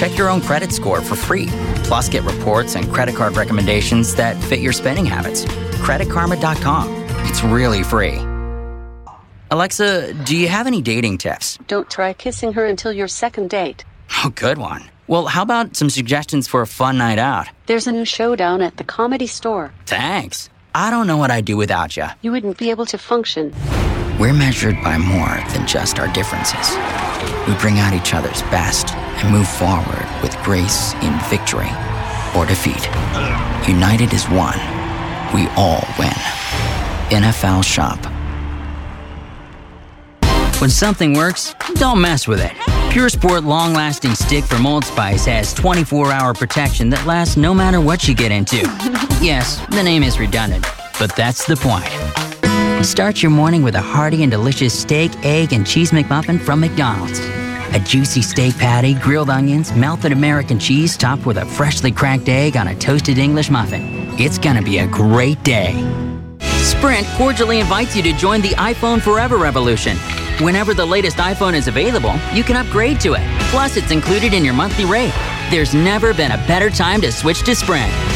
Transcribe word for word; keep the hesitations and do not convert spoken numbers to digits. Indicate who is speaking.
Speaker 1: Check your own credit score for free. Plus, get reports and credit card recommendations that fit your spending habits. credit karma dot com. It's really free. Alexa, do you have any dating tips?
Speaker 2: Don't try kissing her until your second date.
Speaker 1: Oh, good one. Well, how about some suggestions for a fun night out?
Speaker 2: There's a new showdown at the Comedy Store.
Speaker 1: Thanks. I don't know what I'd do without you.
Speaker 2: You wouldn't be able to function.
Speaker 1: We're measured by more than just our differences. We bring out each other's best and move forward with grace in victory or defeat. United as one, we all win. N F L Shop. When something works, don't mess with it. Pure Sport long-lasting stick from Old Spice has twenty-four hour protection that lasts no matter what you get into. Yes, the name is redundant, but that's the point. Start your morning with a hearty and delicious steak, egg, and cheese McMuffin from McDonald's. A juicy steak patty, grilled onions, melted American cheese topped with a freshly cracked egg on a toasted English muffin. It's gonna be a great day. Sprint cordially invites you to join the iPhone Forever revolution. Whenever the latest iPhone is available, you can upgrade to it. Plus, it's included in your monthly rate. There's never been a better time to switch to Sprint.